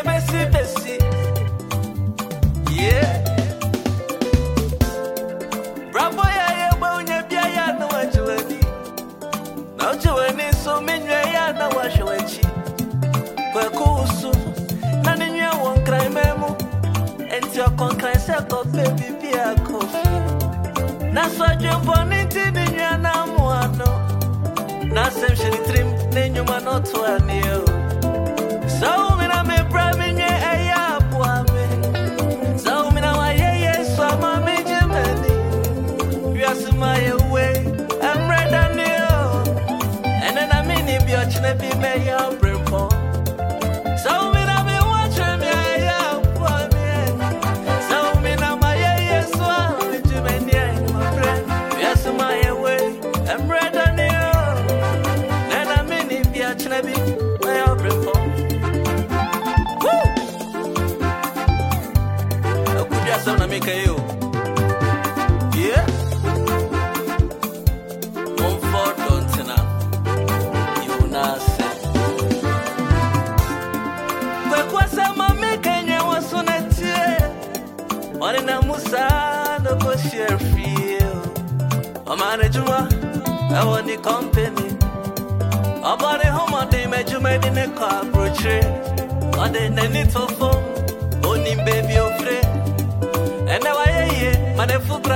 Bessie. Yeah. Bravo, yeah, bonya, yeah, no, what you any. Now, Joanne, so many, yeah, no, what you any. Well, cool, so none in your one cry memo. And your concrete set of baby, be a coffee. That's what you're born into the Yanamo. That's a trim, then you are not to a new. So, when I'm a bribing ye, a poame. So, when I'm a yes, so I'm a major man. You are my way, I'm right on you. And then I'm in the beach, and I be mayor, bring for. So, when I'm a watcher, me, a poame. So, when I'm a yes, so I'm a major man, my friend. You are my way, I'm right on you. And I'm in the beach, and I be mayor, bring for. Gonna make you, yeah. One for don't you not say. But what's a making you was on a tear? One in a musa, no go share feel. A manager, I want the company. About a home, they made you made in a car, brochure. On the need for phone, only baby of friend. And now I hear, man,